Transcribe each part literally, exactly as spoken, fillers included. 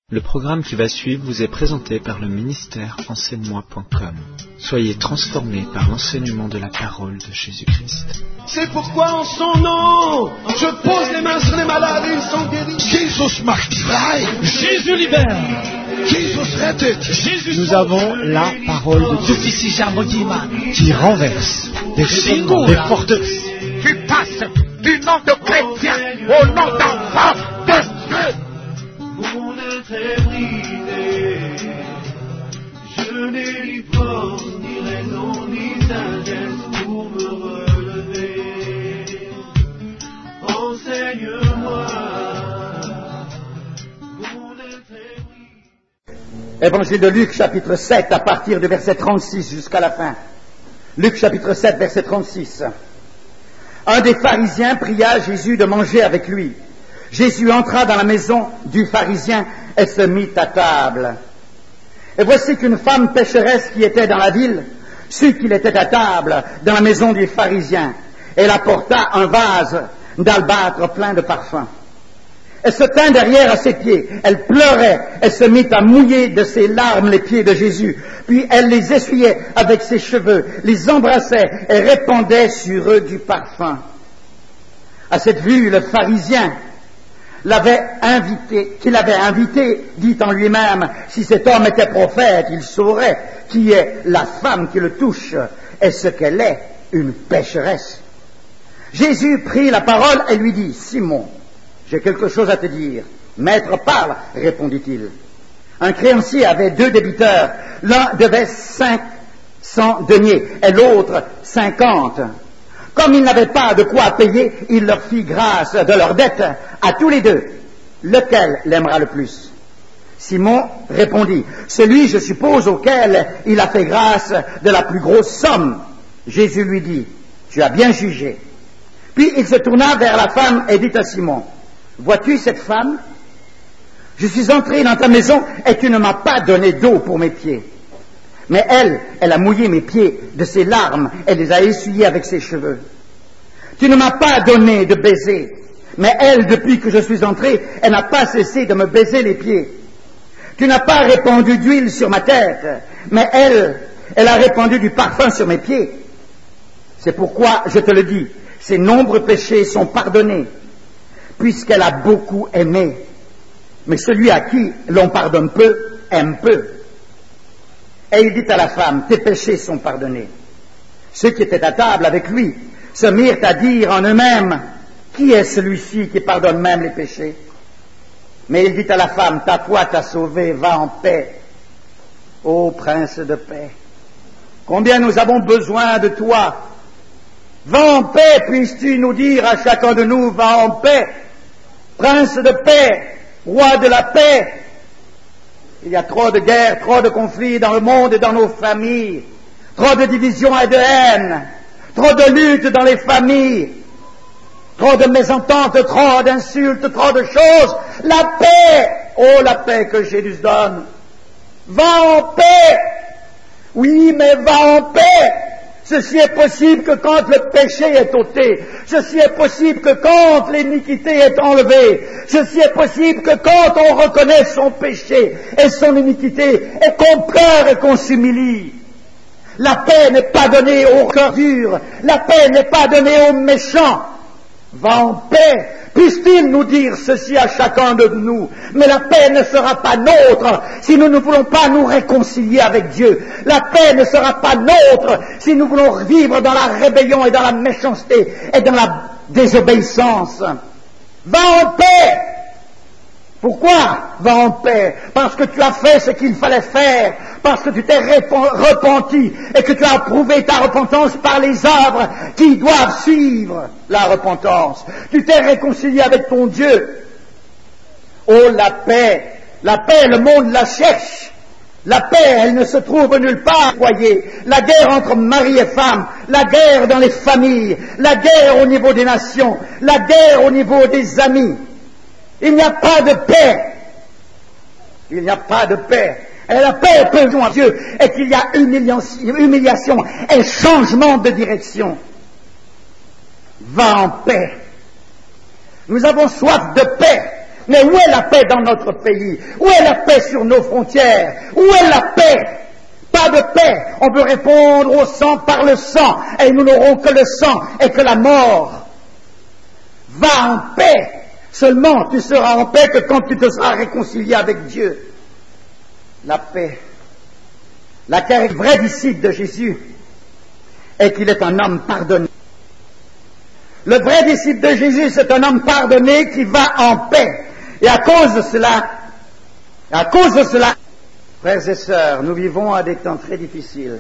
Le programme qui va suivre vous est présenté par le ministère enseigne moi point com. Soyez transformés par l'enseignement de la parole de Jésus-Christ. C'est pourquoi en son nom, je pose les mains sur les malades et ils sont guéris. Jesus macht frei. Jésus libère. Jesus rettet. Jésus Nous avons la parole de Dieu qui renverse des raisonnements, des forteresses. Tu passes du nom de chrétien au nom d'enfant de Dieu. Mon être est brisé, je n'ai ni force, ni raison, ni sagesse pour me relever. Enseigne-moi, mon être est brisé. Évangile de Luc, chapitre sept, à partir du verset trente-six jusqu'à la fin. Luc, chapitre sept, verset trente-six. Un des pharisiens pria Jésus de manger avec lui. Jésus entra dans la maison du pharisien et se mit à table. Et voici qu'une femme pécheresse qui était dans la ville sut qu'il était à table dans la maison du pharisien. Elle apporta un vase d'albâtre plein de parfums. Elle se tint derrière à ses pieds. Elle pleurait et se mit à mouiller de ses larmes les pieds de Jésus. Puis elle les essuyait avec ses cheveux, les embrassait et répandait sur eux du parfum. À cette vue, le pharisien l'avait invité, qui l'avait invité, dit en lui-même, si cet homme était prophète, il saurait qui est la femme qui le touche et ce qu'elle est, une pécheresse. Jésus prit la parole et lui dit, Simon, j'ai quelque chose à te dire. Maître, parle, répondit-il. Un créancier avait deux débiteurs. L'un devait cinq cents deniers et l'autre cinquante. Comme il n'avait pas de quoi payer, il leur fit grâce de leur dette à tous les deux. Lequel l'aimera le plus? Simon répondit, celui, je suppose, auquel il a fait grâce de la plus grosse somme. Jésus lui dit, tu as bien jugé. Puis il se tourna vers la femme et dit à Simon, vois-tu cette femme? Je suis entré dans ta maison et tu ne m'as pas donné d'eau pour mes pieds. Mais elle, elle a mouillé mes pieds de ses larmes, elle les a essuyés avec ses cheveux. Tu ne m'as pas donné de baiser, mais elle, depuis que je suis entré, elle n'a pas cessé de me baiser les pieds. Tu n'as pas répandu d'huile sur ma tête, mais elle, elle a répandu du parfum sur mes pieds. C'est pourquoi, je te le dis, ses nombreux péchés sont pardonnés, puisqu'elle a beaucoup aimé. Mais celui à qui l'on pardonne peu, aime peu. Et il dit à la femme, tes péchés sont pardonnés. Ceux qui étaient à table avec lui se mirent à dire en eux-mêmes, qui est celui-ci qui pardonne même les péchés? Mais il dit à la femme, ta foi t'a sauvée, va en paix, ô prince de paix. Combien nous avons besoin de toi. Va en paix, puisses-tu nous dire à chacun de nous, va en paix, prince de paix, roi de la paix. Il y a trop de guerres, trop de conflits dans le monde et dans nos familles, trop de divisions et de haine, trop de luttes dans les familles, trop de mésententes, trop d'insultes, trop de choses. La paix, oh la paix que Jésus donne. Va en paix. Oui, mais va en paix. Ceci est possible que quand le péché est ôté. Ceci est possible que quand l'iniquité est enlevée. Ceci est possible que quand on reconnaît son péché et son iniquité et qu'on pleure et qu'on s'humilie. La paix n'est pas donnée aux cœurs durs. La paix n'est pas donnée aux méchants. Va en paix. Puisse-t-il nous dire ceci à chacun de nous? Mais la paix ne sera pas nôtre si nous ne voulons pas nous réconcilier avec Dieu. La paix ne sera pas nôtre si nous voulons vivre dans la rébellion et dans la méchanceté et dans la désobéissance. Va en paix. Pourquoi va en paix? Parce que tu as fait ce qu'il fallait faire, parce que tu t'es repenti et que tu as prouvé ta repentance par les œuvres qui doivent suivre la repentance. Tu t'es réconcilié avec ton Dieu. Oh, la paix, la paix, le monde la cherche. La paix, elle ne se trouve nulle part, voyez. La guerre entre mari et femme, la guerre dans les familles, la guerre au niveau des nations, la guerre au niveau des amis. Il n'y a pas de paix. Il n'y a pas de paix. Et la paix peut jouer à Dieu et qu'il y a humiliation et changement de direction. Va en paix. Nous avons soif de paix. Mais où est la paix dans notre pays? Où est la paix sur nos frontières? Où est la paix? Pas de paix. On veut répondre au sang par le sang, et nous n'aurons que le sang et que la mort. Va en paix. Seulement, tu seras en paix que quand tu te seras réconcilié avec Dieu. La paix. La caractéristique vrai disciple de Jésus est qu'il est un homme pardonné. Le vrai disciple de Jésus, c'est un homme pardonné qui va en paix. Et à cause de cela, à cause de cela, frères et sœurs, nous vivons à des temps très difficiles.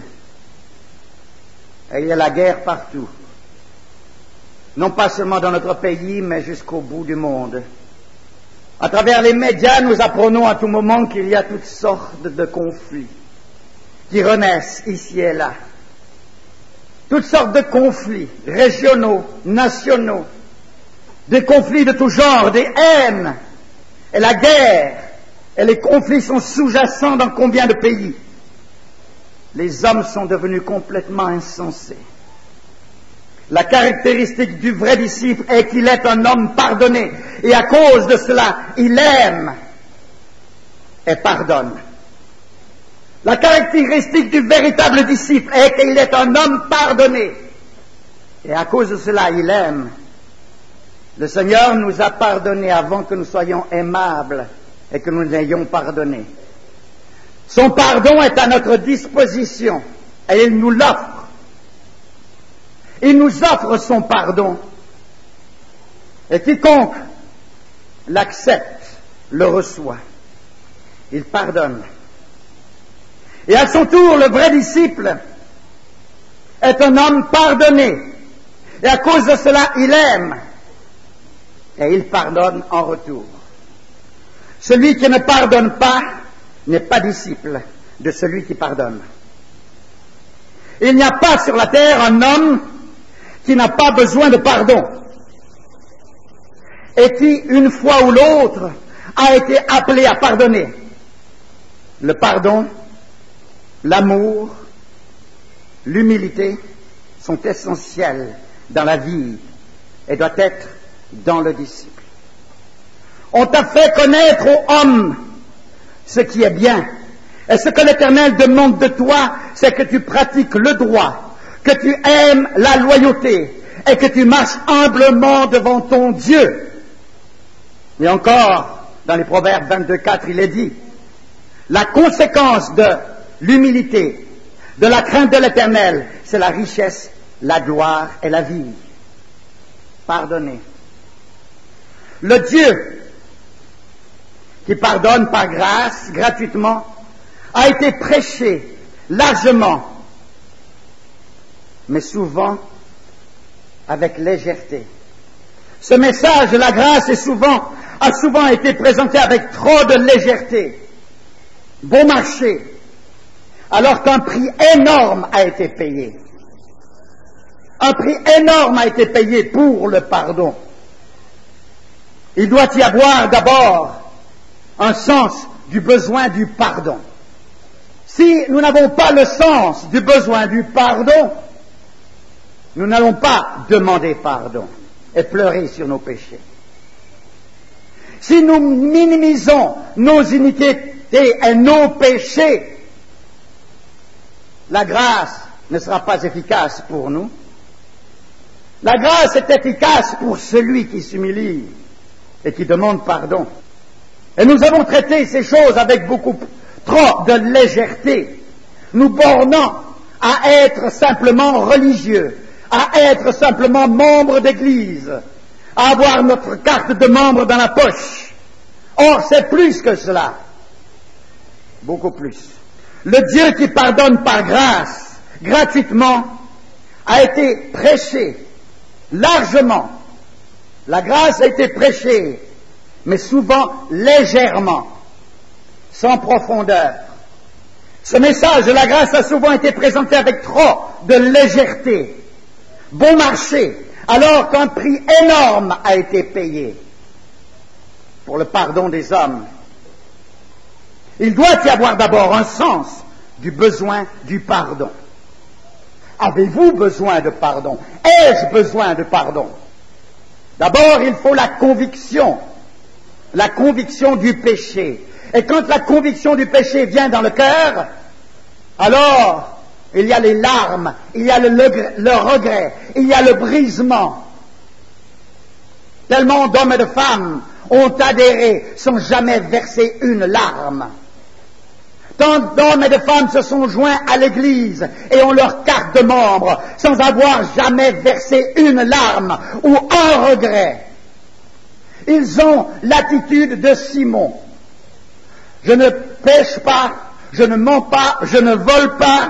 Et il y a la guerre partout. Non pas seulement dans notre pays, mais jusqu'au bout du monde. À travers les médias, nous apprenons à tout moment qu'il y a toutes sortes de conflits qui renaissent ici et là. Toutes sortes de conflits régionaux, nationaux, des conflits de tout genre, des haines, et la guerre, et les conflits sont sous-jacents dans combien de pays? Les hommes sont devenus complètement insensés. La caractéristique du vrai disciple est qu'il est un homme pardonné, et à cause de cela, il aime et pardonne. La caractéristique du véritable disciple est qu'il est un homme pardonné. Et à cause de cela, il aime. Le Seigneur nous a pardonné avant que nous soyons aimables et que nous n'ayons pardonné. Son pardon est à notre disposition et il nous l'offre. Il nous offre son pardon. Et quiconque l'accepte, le reçoit. Il pardonne. Et à son tour, le vrai disciple est un homme pardonné. Et à cause de cela, il aime. Et il pardonne en retour. Celui qui ne pardonne pas n'est pas disciple de celui qui pardonne. Il n'y a pas sur la terre un homme qui n'a pas besoin de pardon. Et qui, une fois ou l'autre, a été appelé à pardonner. Le pardon, l'amour, l'humilité sont essentiels dans la vie et doivent être dans le disciple. On t'a fait connaître aux hommes ce qui est bien. Et ce que l'Éternel demande de toi, c'est que tu pratiques le droit, que tu aimes la loyauté et que tu marches humblement devant ton Dieu. Et encore, dans les Proverbes vingt-deux quatre, il est dit, la conséquence de l'humilité, de la crainte de l'Éternel, c'est la richesse, la gloire et la vie. Pardonnez. Le Dieu qui pardonne par grâce, gratuitement, a été prêché largement, mais souvent avec légèreté. Ce message de la grâce est souvent, a souvent été présenté avec trop de légèreté, bon marché, alors qu'un prix énorme a été payé. Un prix énorme a été payé pour le pardon. Il doit y avoir d'abord un sens du besoin du pardon. Si nous n'avons pas le sens du besoin du pardon, nous n'allons pas demander pardon et pleurer sur nos péchés. Si nous minimisons nos iniquités et nos péchés, la grâce ne sera pas efficace pour nous. La grâce est efficace pour celui qui s'humilie et qui demande pardon. Et nous avons traité ces choses avec beaucoup trop de légèreté, nous bornant à être simplement religieux, à être simplement membre d'église, à avoir notre carte de membre dans la poche. Or, c'est plus que cela. Beaucoup plus. Le Dieu qui pardonne par grâce, gratuitement, a été prêché largement. La grâce a été prêchée, mais souvent légèrement, sans profondeur. Ce message de la grâce a souvent été présenté avec trop de légèreté, bon marché, alors qu'un prix énorme a été payé pour le pardon des hommes. Il doit y avoir d'abord un sens du besoin du pardon. Avez-vous besoin de pardon? Ai-je besoin de pardon? D'abord, il faut la conviction. la conviction du péché. Et quand la conviction du péché vient dans le cœur, alors il y a les larmes, il y a le, le, le regret, il y a le brisement. Tellement d'hommes et de femmes ont adhéré sans jamais verser une larme. Tant d'hommes et de femmes se sont joints à l'Église et ont leur carte de membre sans avoir jamais versé une larme ou un regret. Ils ont l'attitude de Simon. Je ne pêche pas, je ne mens pas, je ne vole pas,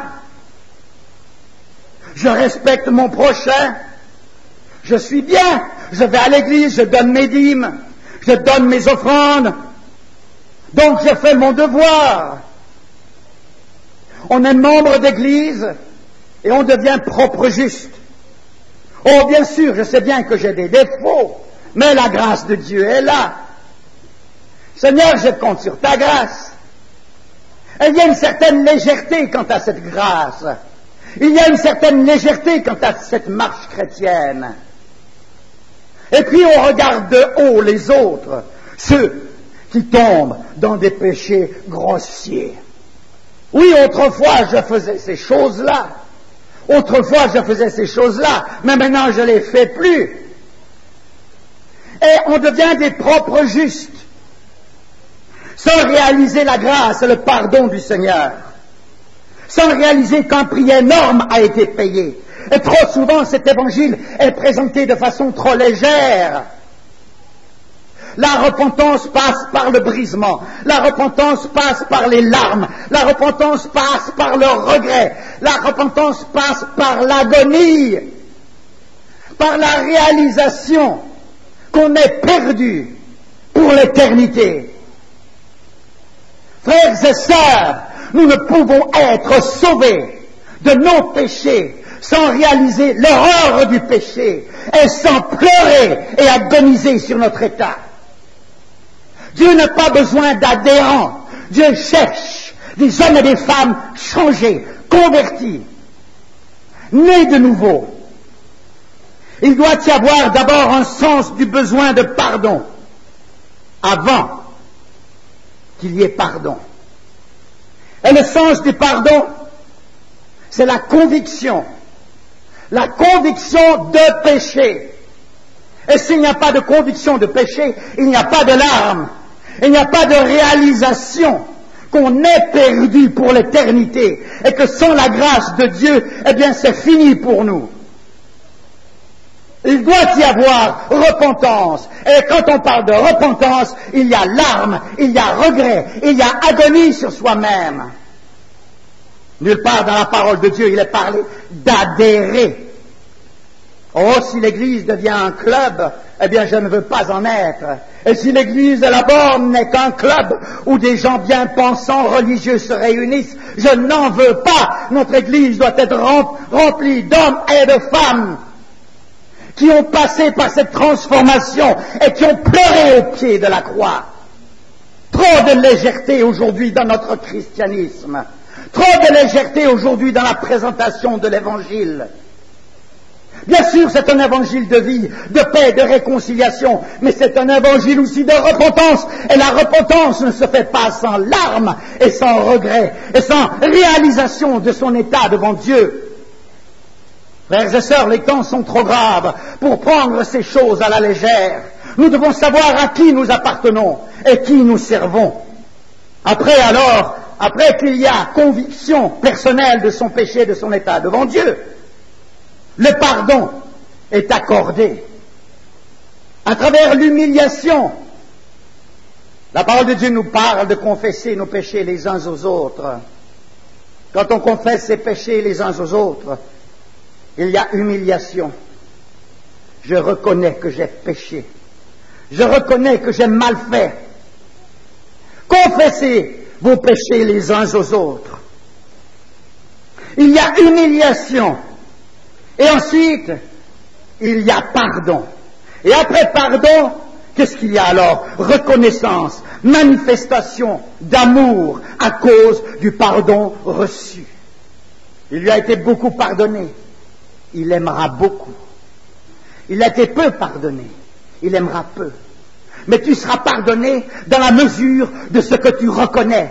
je respecte mon prochain, je suis bien, je vais à l'église, je donne mes dîmes, je donne mes offrandes, donc je fais mon devoir. On est membre d'église et on devient propre juste. Oh, bien sûr, je sais bien que j'ai des défauts, mais la grâce de Dieu est là. Seigneur, je compte sur ta grâce. Et il y a une certaine légèreté quant à cette grâce. Il y a une certaine légèreté quant à cette marche chrétienne. Et puis on regarde de haut les autres, ceux qui tombent dans des péchés grossiers. Oui, autrefois je faisais ces choses-là. Autrefois je faisais ces choses-là, mais maintenant je ne les fais plus. Et on devient des propres justes, sans réaliser la grâce et le pardon du Seigneur, sans réaliser qu'un prix énorme a été payé. Et trop souvent, cet évangile est présenté de façon trop légère. La repentance passe par le brisement, la repentance passe par les larmes, la repentance passe par le regret, la repentance passe par l'agonie, par la réalisation qu'on est perdu pour l'éternité. Frères et sœurs, nous ne pouvons être sauvés de nos péchés sans réaliser l'horreur du péché et sans pleurer et agoniser sur notre état. Dieu n'a pas besoin d'adhérents. Dieu cherche des hommes et des femmes changés, convertis, nés de nouveau. Il doit y avoir d'abord un sens du besoin de pardon avant qu'il y ait pardon. Et le sens du pardon, c'est la conviction. La conviction de péché. Et s'il n'y a pas de conviction de péché, il n'y a pas de larmes. Il n'y a pas de réalisation qu'on est perdu pour l'éternité et que sans la grâce de Dieu, eh bien c'est fini pour nous. Il doit y avoir repentance. Et quand on parle de repentance, il y a larmes, il y a regret, il y a agonie sur soi-même. Nulle part dans la parole de Dieu, il est parlé d'adhérer. Oh, si l'Église devient un club, eh bien je ne veux pas en être. Et si l'Église de la borne n'est qu'un club où des gens bien pensants, religieux se réunissent, je n'en veux pas. Notre Église doit être remplie d'hommes et de femmes qui ont passé par cette transformation et qui ont pleuré au pied de la croix. Trop de légèreté aujourd'hui dans notre christianisme. Trop de légèreté aujourd'hui dans la présentation de l'Évangile. Bien sûr, c'est un évangile de vie, de paix, de réconciliation, mais c'est un évangile aussi de repentance. Et la repentance ne se fait pas sans larmes et sans regret et sans réalisation de son état devant Dieu. Frères et sœurs, les temps sont trop graves pour prendre ces choses à la légère. Nous devons savoir à qui nous appartenons et qui nous servons. Après alors, après qu'il y a conviction personnelle de son péché, de son état devant Dieu, le pardon est accordé à travers l'humiliation. La parole de Dieu nous parle de confesser nos péchés les uns aux autres. Quand on confesse ses péchés les uns aux autres, il y a humiliation. Je reconnais que j'ai péché. Je reconnais que j'ai mal fait. Confessez vos péchés les uns aux autres. Il y a humiliation. Et ensuite, il y a pardon. Et après pardon, qu'est-ce qu'il y a alors? Reconnaissance, manifestation d'amour à cause du pardon reçu. Il lui a été beaucoup pardonné. Il aimera beaucoup. Il a été peu pardonné. Il aimera peu. mais tu seras pardonné dans la mesure de ce que tu reconnais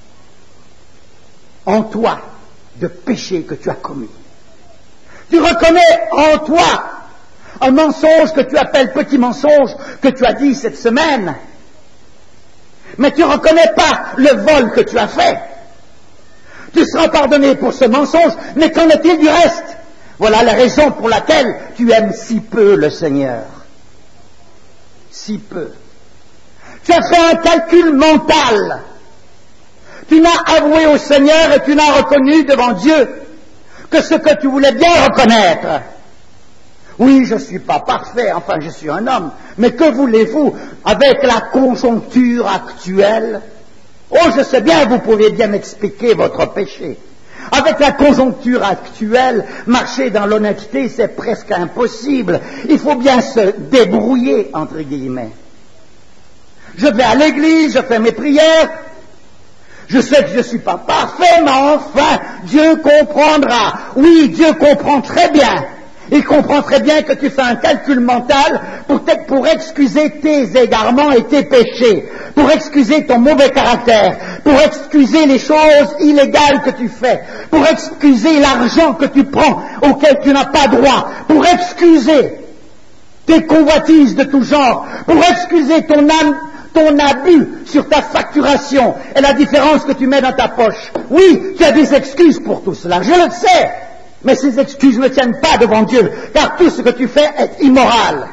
en toi de péché que tu as commis. Tu reconnais en toi un mensonge que tu appelles petit mensonge que tu as dit cette semaine, mais tu ne reconnais pas le vol que tu as fait. Tu seras pardonné pour ce mensonge, mais qu'en est-il du reste? Voilà la raison pour laquelle tu aimes si peu le Seigneur. Si peu. Tu as fait un calcul mental. Tu n'as avoué au Seigneur et tu n'as reconnu devant Dieu que ce que tu voulais bien reconnaître. Oui, je ne suis pas parfait, enfin je suis un homme, mais que voulez-vous avec la conjoncture actuelle? Oh, je sais bien, vous pouvez bien m'expliquer votre péché. Avec la conjoncture actuelle, marcher dans l'honnêteté, c'est presque impossible. Il faut bien se débrouiller, entre guillemets. Je vais à l'église, je fais mes prières. Je sais que je ne suis pas parfait, mais enfin, Dieu comprendra. Oui, Dieu comprend très bien. Il comprend très bien que tu fais un calcul mental pour, pour excuser tes égarements et tes péchés, pour excuser ton mauvais caractère, pour excuser les choses illégales que tu fais, pour excuser l'argent que tu prends auquel tu n'as pas droit, pour excuser tes convoitises de tout genre, pour excuser ton âme, ton abus sur ta facturation et la différence que tu mets dans ta poche. Oui, tu as des excuses pour tout cela, je le sais. Mais ces excuses ne tiennent pas devant Dieu, car tout ce que tu fais est immoral.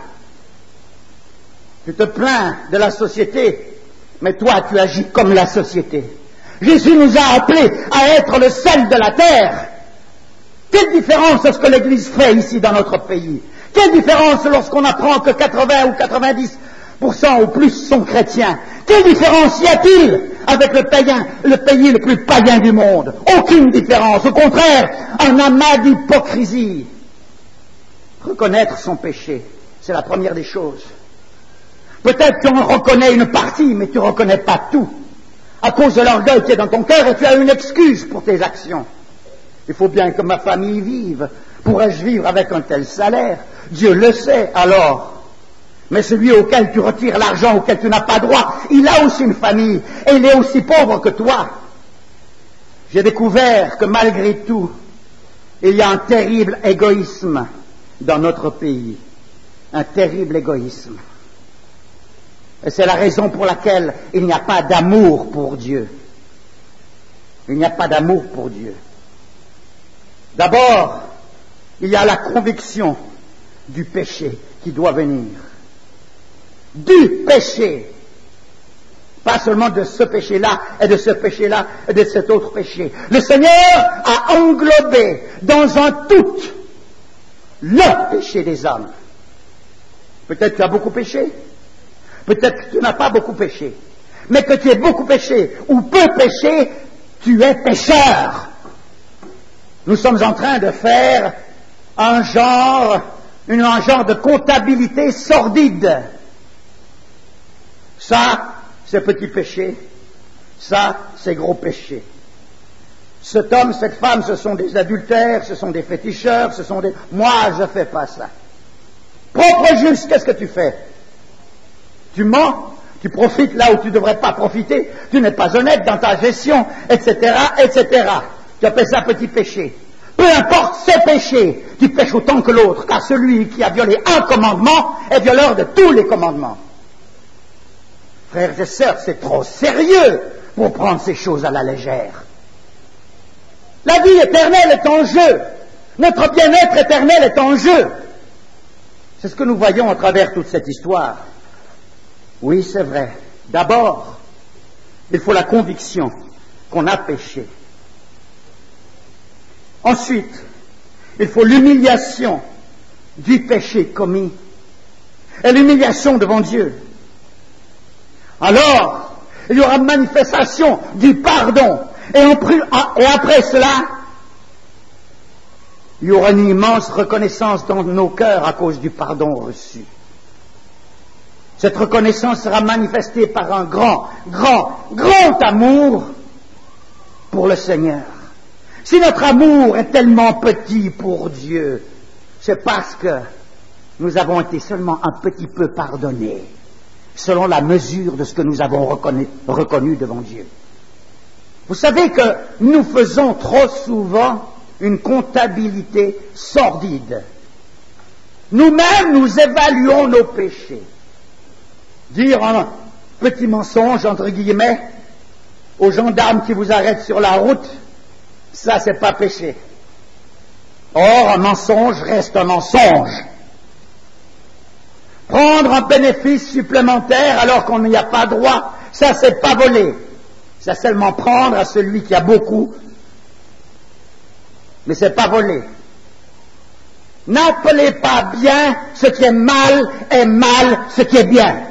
Tu te plains de la société, mais toi tu agis comme la société. Jésus nous a appelés à être le sel de la terre. Quelle différence est-ce que l'Église fait ici dans notre pays? Quelle différence lorsqu'on apprend que quatre-vingts ou quatre-vingt-dix pour cent ou plus sont chrétiens? Quelle différence y a-t-il avec le païen, le pays le plus païen du monde? Aucune différence. Au contraire, un amas d'hypocrisie. Reconnaître son péché, c'est la première des choses. Peut-être tu en reconnais une partie, mais tu ne reconnais pas tout. À cause de l'orgueil qui est dans ton cœur, et tu as une excuse pour tes actions. Il faut bien que ma famille vive. Pourrais-je vivre avec un tel salaire? Dieu le sait, alors. Mais celui auquel tu retires l'argent, auquel tu n'as pas droit, il a aussi une famille, et il est aussi pauvre que toi. J'ai découvert que malgré tout, il y a un terrible égoïsme dans notre pays. Un terrible égoïsme. Et c'est la raison pour laquelle il n'y a pas d'amour pour Dieu. Il n'y a pas d'amour pour Dieu. D'abord, il y a la conviction du péché qui doit venir. Du péché. Pas seulement de ce péché-là, et de ce péché-là, et de cet autre péché. Le Seigneur a englobé dans un tout le péché des hommes. Peut-être que tu as beaucoup péché, peut-être que tu n'as pas beaucoup péché, mais que tu aies beaucoup péché ou peu péché, tu es pécheur. Nous sommes en train de faire un genre, une, un genre de comptabilité sordide. Ça, c'est petit péché. Ça, c'est gros péché. Cet homme, cette femme, ce sont des adultères, ce sont des féticheurs, ce sont des... Moi, je ne fais pas ça. Propre juste, qu'est-ce que tu fais? Tu mens, tu profites là où tu ne devrais pas profiter, tu n'es pas honnête dans ta gestion, et cetera, et cetera. Tu appelles ça petit péché. Peu importe ce péché, tu pêches autant que l'autre, car celui qui a violé un commandement est violeur de tous les commandements. Frères et sœurs, c'est trop sérieux pour prendre ces choses à la légère. La vie éternelle est en jeu. Notre bien-être éternel est en jeu. C'est ce que nous voyons à travers toute cette histoire. Oui, c'est vrai. D'abord, il faut la conviction qu'on a péché. Ensuite, il faut l'humiliation du péché commis et l'humiliation devant Dieu. Alors, il y aura manifestation du pardon. Et, en, et après cela, il y aura une immense reconnaissance dans nos cœurs à cause du pardon reçu. Cette reconnaissance sera manifestée par un grand, grand, grand amour pour le Seigneur. Si notre amour est tellement petit pour Dieu, c'est parce que nous avons été seulement un petit peu pardonnés. selon la mesure de ce que nous avons reconnu, reconnu devant Dieu. Vous savez que nous faisons trop souvent une comptabilité sordide. Nous-mêmes, nous évaluons nos péchés. Dire un petit mensonge, entre guillemets, aux gendarmes qui vous arrêtent sur la route, ça, c'est pas péché. Or, un mensonge reste un mensonge. Prendre un bénéfice supplémentaire alors qu'on n'y a pas droit, ça, c'est pas voler. C'est seulement prendre à celui qui a beaucoup, mais c'est pas voler. N'appelez pas bien ce qui est mal et mal ce qui est bien.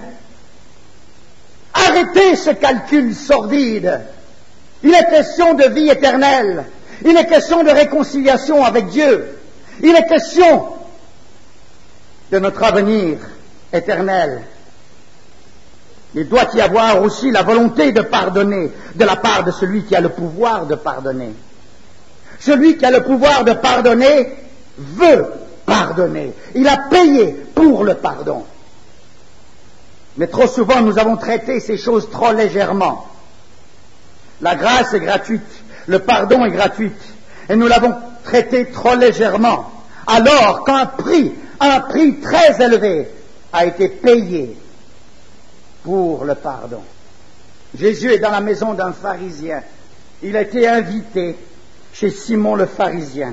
Arrêtez ce calcul sordide. Il est question de vie éternelle. Il est question de réconciliation avec Dieu. Il est question de notre avenir éternel. Il doit y avoir aussi la volonté de pardonner de la part de celui qui a le pouvoir de pardonner. Celui qui a le pouvoir de pardonner veut pardonner. Il a payé pour le pardon. Mais trop souvent, nous avons traité ces choses trop légèrement. La grâce est gratuite, le pardon est gratuit, et nous l'avons traité trop légèrement, alors qu'un prix, un prix très élevé, a été payé pour le pardon. Jésus est dans la maison d'un pharisien. Il a été invité chez Simon le pharisien.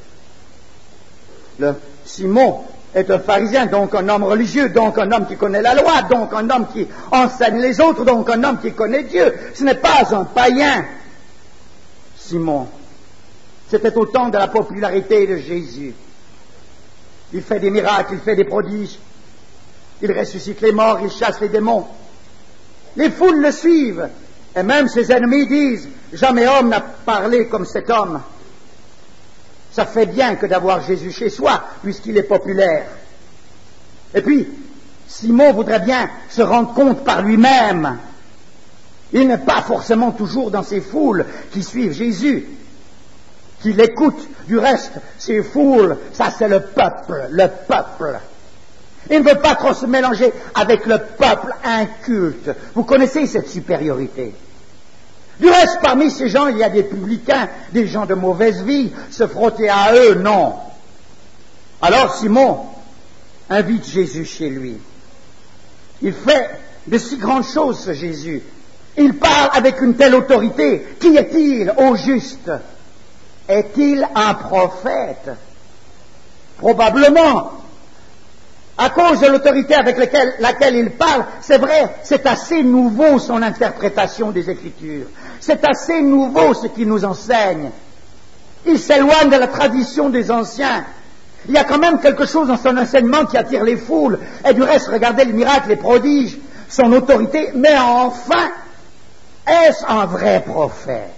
Le Simon est un pharisien, donc un homme religieux, donc un homme qui connaît la loi, donc un homme qui enseigne les autres, donc un homme qui connaît Dieu. Ce n'est pas un païen, Simon. C'était au temps de la popularité de Jésus. Il fait des miracles, il fait des prodiges, il ressuscite les morts, il chasse les démons. Les foules le suivent, et même ses ennemis disent « Jamais homme n'a parlé comme cet homme ». Ça fait bien que d'avoir Jésus chez soi, puisqu'il est populaire. Et puis, Simon voudrait bien se rendre compte par lui-même. Il n'est pas forcément toujours dans ces foules qui suivent Jésus, qui l'écoutent. Du reste, ces foules, ça c'est le peuple, le peuple. Il ne veut pas trop se mélanger avec le peuple inculte. Vous connaissez cette supériorité. Du reste, parmi ces gens, il y a des publicains, des gens de mauvaise vie, se frotter à eux, non. Alors Simon invite Jésus chez lui. Il fait de si grandes choses, ce Jésus. Il parle avec une telle autorité. Qui est-il, au juste? Est-il un prophète? Probablement. À cause de l'autorité avec laquelle, laquelle il parle, c'est vrai, c'est assez nouveau son interprétation des Écritures. C'est assez nouveau ce qu'il nous enseigne. Il s'éloigne de la tradition des anciens. Il y a quand même quelque chose dans son enseignement qui attire les foules. Et du reste, regardez les miracles, les prodiges, son autorité. Mais enfin, est-ce un vrai prophète?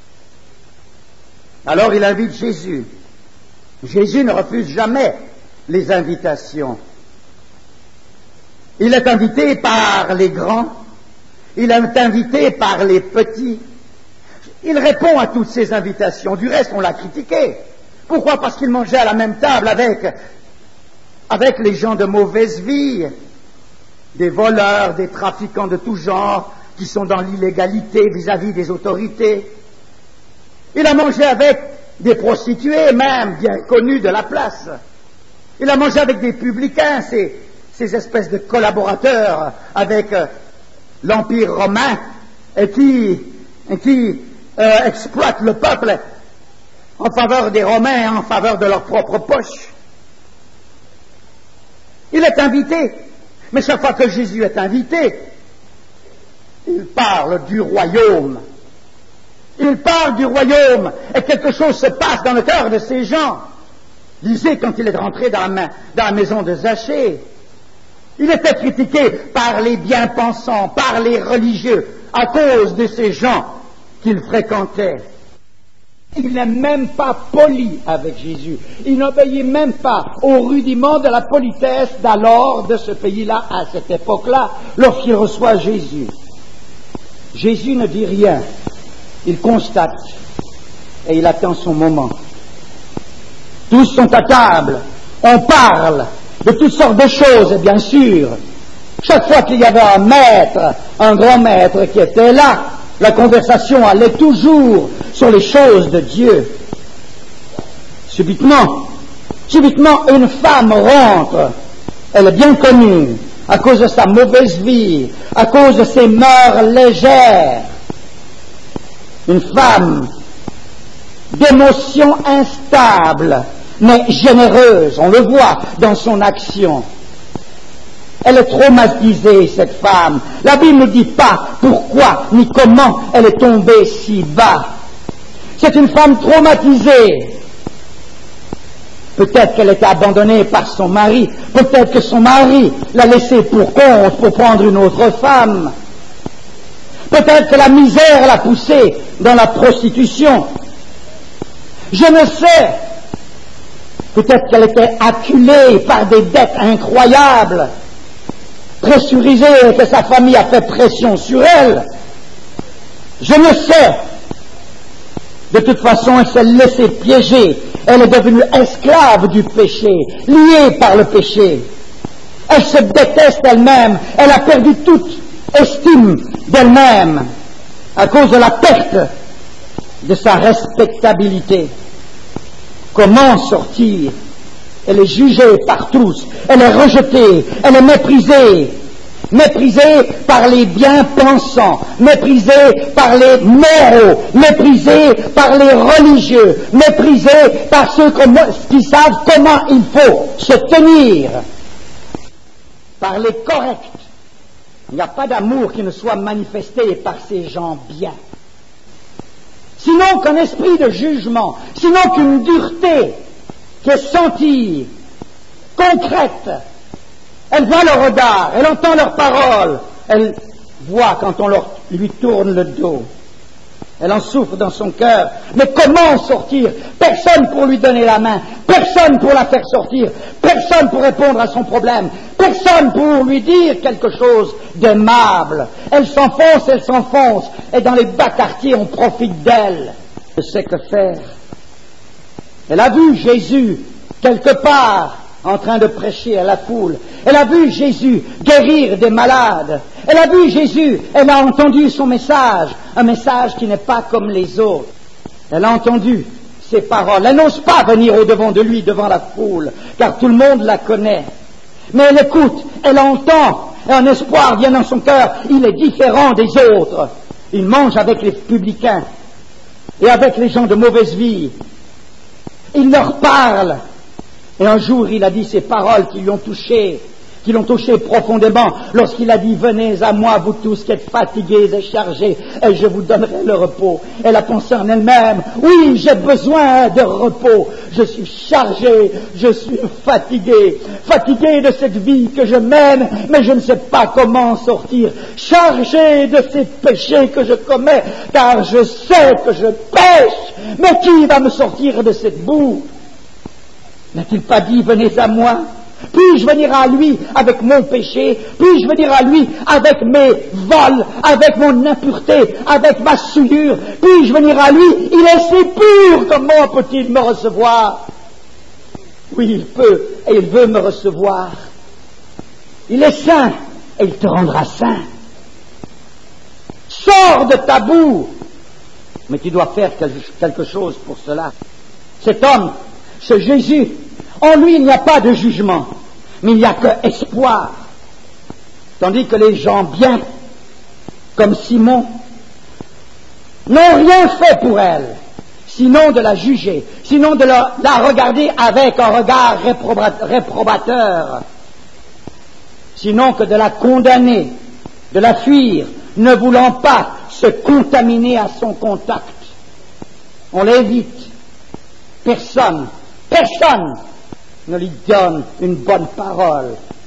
Alors il invite Jésus. Jésus ne refuse jamais les invitations. Il est invité par les grands, il est invité par les petits. Il répond à toutes ces invitations. Du reste, on l'a critiqué. Pourquoi? Parce qu'il mangeait à la même table avec, avec les gens de mauvaise vie, des voleurs, des trafiquants de tout genre, qui sont dans l'illégalité vis-à-vis des autorités. Il a mangé avec des prostituées, même bien connues de la place. Il a mangé avec des publicains, ces, ces espèces de collaborateurs avec euh, l'Empire romain, et qui, et qui euh, exploitent le peuple en faveur des Romains, en faveur de leur propre poche. Il est invité, mais chaque fois que Jésus est invité, il parle du royaume. Il parle du royaume, et quelque chose se passe dans le cœur de ces gens. Lisez quand il est rentré dans la, main, dans la maison de Zachée. Il était critiqué par les bien-pensants, par les religieux, à cause de ces gens qu'il fréquentait. Il n'est même pas poli avec Jésus. Il n'obéit même pas aux rudiments de la politesse d'alors, de ce pays-là, à cette époque-là, lorsqu'il reçoit Jésus. Jésus ne dit rien. Il constate et il attend son moment. Tous sont à table, on parle de toutes sortes de choses, et bien sûr, Chaque fois qu'il y avait un maître, un grand maître qui était là, la conversation allait toujours sur les choses de Dieu. Subitement, subitement, une femme rentre. Elle est bien connue à cause de sa mauvaise vie, à cause de ses mœurs légères. Une femme d'émotion instable, mais généreuse, on le voit dans son action. Elle est traumatisée, cette femme. La Bible ne dit pas pourquoi ni comment elle est tombée si bas. C'est une femme traumatisée. Peut-être qu'elle était abandonnée par son mari. Peut-être que son mari l'a laissée pour compte pour prendre une autre femme. Peut-être que la misère l'a poussée dans la prostitution. Je ne sais. Peut-être qu'elle était acculée par des dettes incroyables, pressurisée et que sa famille a fait pression sur elle. Je ne sais. De toute façon, elle s'est laissée piéger. Elle est devenue esclave du péché, liée par le péché. Elle se déteste elle-même. Elle a perdu toute estime d'elle-même à cause de la perte de sa respectabilité. Comment sortir? Elle est jugée par tous, elle est rejetée, elle est méprisée, méprisée par les bien-pensants, méprisée par les moraux, méprisée par les religieux, méprisée par ceux qui savent comment il faut se tenir, par les corrects. Il n'y a pas d'amour qui ne soit manifesté par ces gens bien. Sinon qu'un esprit de jugement, sinon qu'une dureté qui est sentie, concrète. Elle voit leur regard, elle entend leurs paroles, elle voit quand on leur, lui tourne le dos. Elle en souffre dans son cœur. Mais comment sortir? Personne pour lui donner la main, personne pour la faire sortir, personne pour répondre à son problème, personne pour lui dire quelque chose d'aimable. Elle s'enfonce, elle s'enfonce, et dans les bas quartiers on profite d'elle. Je sais que faire. Elle a vu Jésus quelque part en train de prêcher à la foule. Elle a vu Jésus guérir des malades. Elle a vu Jésus, elle a entendu son message, un message qui n'est pas comme les autres. Elle a entendu ses paroles. Elle n'ose pas venir au-devant de lui, devant la foule, car tout le monde la connaît. Mais elle écoute, elle entend, et un espoir vient dans son cœur. Il est différent des autres. Il mange avec les publicains et avec les gens de mauvaise vie. Il leur parle. Et un jour, il a dit ces paroles qui lui ont touché, qui l'ont touché profondément, lorsqu'il a dit « Venez à moi, vous tous qui êtes fatigués et chargés, et je vous donnerai le repos. » Elle a pensé en elle-même « Oui, j'ai besoin de repos. Je suis chargé, je suis fatigué, fatigué de cette vie que je mène, mais je ne sais pas comment sortir. Chargé de ces péchés que je commets, car je sais que je pêche. Mais qui va me sortir de cette boue? N'a-t-il pas dit « Venez à moi » ? Puis-je venir à lui avec mon péché? Puis-je venir à lui avec mes vols, avec mon impureté, avec ma souillure? Puis-je venir à lui? Il est si pur, comment peut-il me recevoir? Oui, il peut, et il veut me recevoir. Il est saint, et il te rendra saint. Sors de ta boue. Mais tu dois faire quelque chose pour cela. Cet homme, ce Jésus, en lui, il n'y a pas de jugement, mais il n'y a que espoir. Tandis que les gens bien, comme Simon, n'ont rien fait pour elle, sinon de la juger, sinon de la, la regarder avec un regard réprobateur, sinon que de la condamner, de la fuir, ne voulant pas se contaminer à son contact. On l'évite. Personne, personne ne lui donne une bonne parole.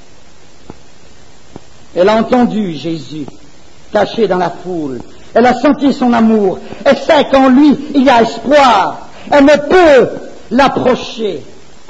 Elle a entendu Jésus, caché dans la foule. Elle a senti son amour. Elle sait qu'en lui, il y a espoir. Elle ne peut l'approcher.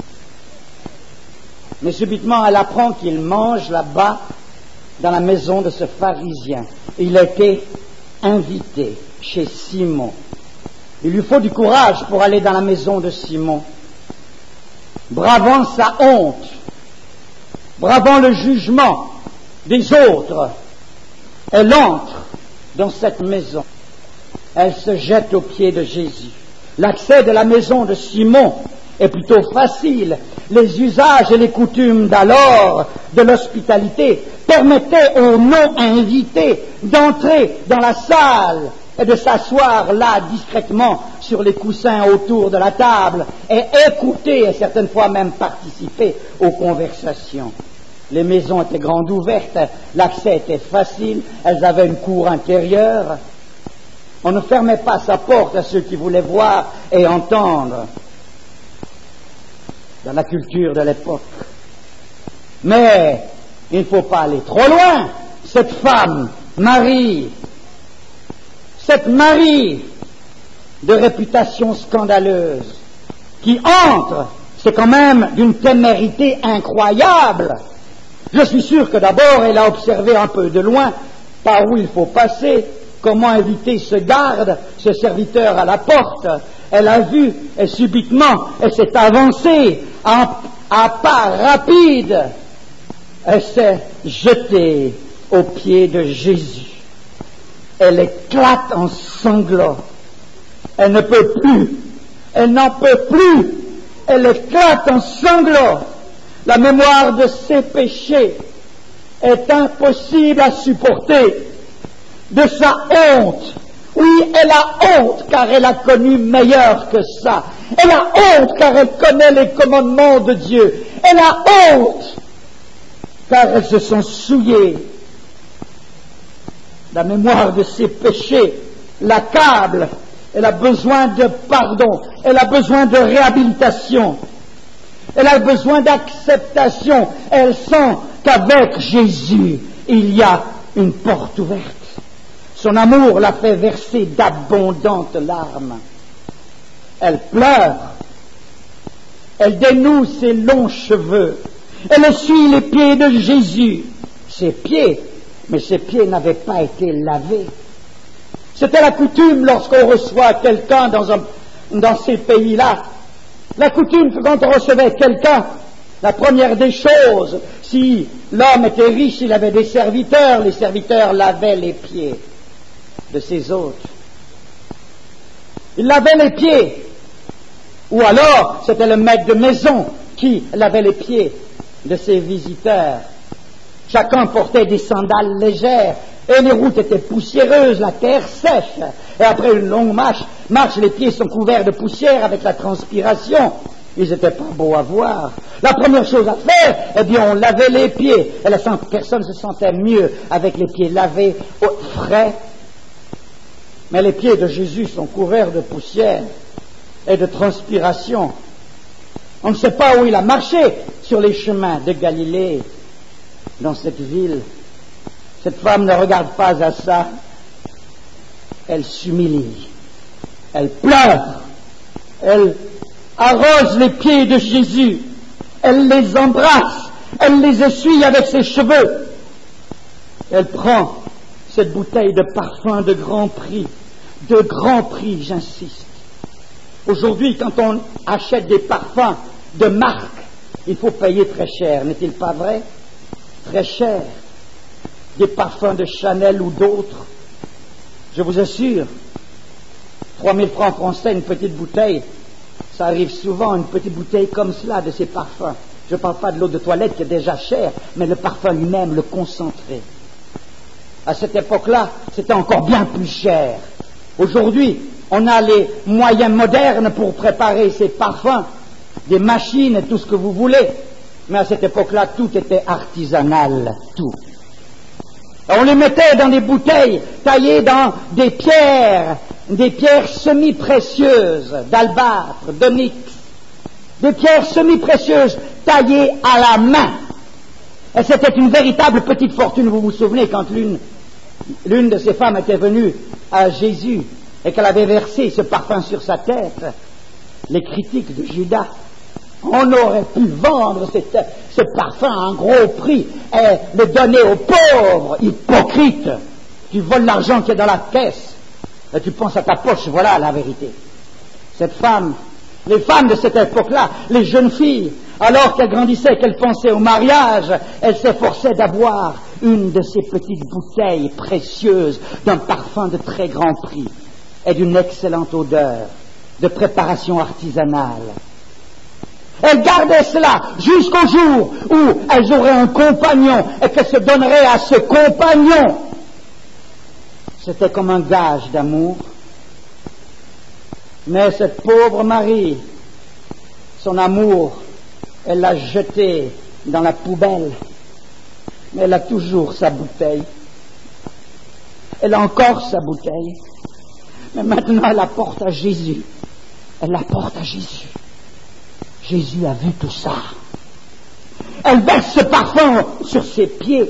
Mais subitement, elle apprend qu'il mange là-bas, dans la maison de ce pharisien. Il a été invité chez Simon. Il lui faut du courage pour aller dans la maison de Simon. Bravant sa honte, bravant le jugement, des autres. Elle entre dans cette maison. Elle se jette aux pieds de Jésus. L'accès de la maison de Simon est plutôt facile. Les usages et les coutumes d'alors de l'hospitalité permettaient aux non-invités d'entrer dans la salle et de s'asseoir là discrètement sur les coussins autour de la table et écouter et certaines fois même participer aux conversations. Les maisons étaient grandes ouvertes, l'accès était facile, elles avaient une cour intérieure. On ne fermait pas sa porte à ceux qui voulaient voir et entendre dans la culture de l'époque. Mais il ne faut pas aller trop loin. Cette femme, Marie, cette Marie de réputation scandaleuse, qui entre, c'est quand même d'une témérité incroyable. Je suis sûr que d'abord elle a observé un peu de loin par où il faut passer, comment inviter ce garde, ce serviteur à la porte. Elle a vu et subitement elle s'est avancée à, à pas rapide. Elle s'est jetée aux pieds de Jésus. Elle éclate en sanglots. Elle ne peut plus. Elle n'en peut plus. Elle éclate en sanglots. La mémoire de ses péchés est impossible à supporter. De sa honte. Oui, elle a honte car elle a connu meilleur que ça. Elle a honte car elle connaît les commandements de Dieu. Elle a honte car elles se sont souillées. La mémoire de ses péchés l'accable. Elle a besoin de pardon. Elle a besoin de réhabilitation. Elle a besoin d'acceptation. Elle sent qu'avec Jésus, il y a une porte ouverte. Son amour l'a fait verser d'abondantes larmes. Elle pleure. Elle dénoue ses longs cheveux. Elle essuie les pieds de Jésus. Ses pieds, mais ses pieds n'avaient pas été lavés. C'était la coutume lorsqu'on reçoit quelqu'un dans, un, dans ces pays-là. La coutume que quand on recevait quelqu'un, la première des choses, si l'homme était riche, il avait des serviteurs, les serviteurs lavaient les pieds de ses hôtes. Ils lavaient les pieds. Ou alors, c'était le maître de maison qui lavait les pieds de ses visiteurs. Chacun portait des sandales légères et les routes étaient poussiéreuses, la terre sèche. Et après une longue marche, marche, les pieds sont couverts de poussière avec la transpiration. Ils n'étaient pas beaux à voir. La première chose à faire, eh bien, on lavait les pieds. Et la personne se sentait mieux avec les pieds lavés, frais. Mais les pieds de Jésus sont couverts de poussière et de transpiration. On ne sait pas où il a marché sur les chemins de Galilée, dans cette ville. Cette femme ne regarde pas à ça. Elle s'humilie. Elle pleure. Elle arrose les pieds de Jésus. Elle les embrasse. Elle les essuie avec ses cheveux. Elle prend cette bouteille de parfum de grand prix. De grand prix, j'insiste. Aujourd'hui, quand on achète des parfums de marque, il faut payer très cher, n'est-il pas vrai? Très cher. Des parfums de Chanel ou d'autres. Je vous assure, trois mille francs français, une petite bouteille, ça arrive souvent, une petite bouteille comme cela de ces parfums. Je ne parle pas de l'eau de toilette qui est déjà chère, mais le parfum lui-même, le concentré. À cette époque-là, c'était encore bien plus cher. Aujourd'hui, on a les moyens modernes pour préparer ces parfums, des machines et tout ce que vous voulez. Mais à cette époque-là, tout était artisanal, tout. On les mettait dans des bouteilles taillées dans des pierres, des pierres semi-précieuses, d'albâtre, d'onyx, des pierres semi-précieuses taillées à la main. Et c'était une véritable petite fortune. Vous vous souvenez quand l'une, l'une de ces femmes était venue à Jésus et qu'elle avait versé ce parfum sur sa tête, les critiques de Judas, on aurait pu vendre cette, ce parfum à un gros prix et le donner aux pauvres. Hypocrite, tu voles l'argent qui est dans la caisse et tu penses à ta poche. Voilà la vérité. Cette femme, les femmes de cette époque-là, les jeunes filles, alors qu'elles grandissaient, qu'elles pensaient au mariage, elles s'efforçaient d'avoir une de ces petites bouteilles précieuses d'un parfum de très grand prix et d'une excellente odeur, de préparation artisanale. Elles gardaient cela jusqu'au jour où elles auraient un compagnon et qu'elles se donneraient à ce compagnon. C'était comme un gage d'amour. Mais cette pauvre Marie, son amour, elle l'a jeté dans la poubelle. Mais elle a toujours sa bouteille. Elle a encore sa bouteille. Mais maintenant, elle la porte à Jésus. Elle la porte à Jésus. Jésus a vu tout ça. Elle verse ce parfum sur ses pieds.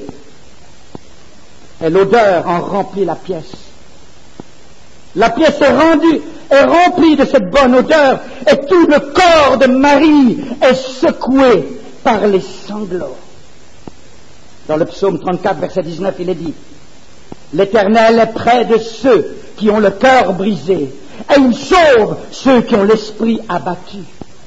Et l'odeur en remplit la pièce. La pièce est rendue, est remplie de cette bonne odeur, et tout le corps de Marie est secoué par les sanglots. Dans le psaume trente-quatre, verset dix-neuf, il est dit: l'Éternel est près de ceux qui ont le cœur brisé, et il sauve ceux qui ont l'esprit abattu.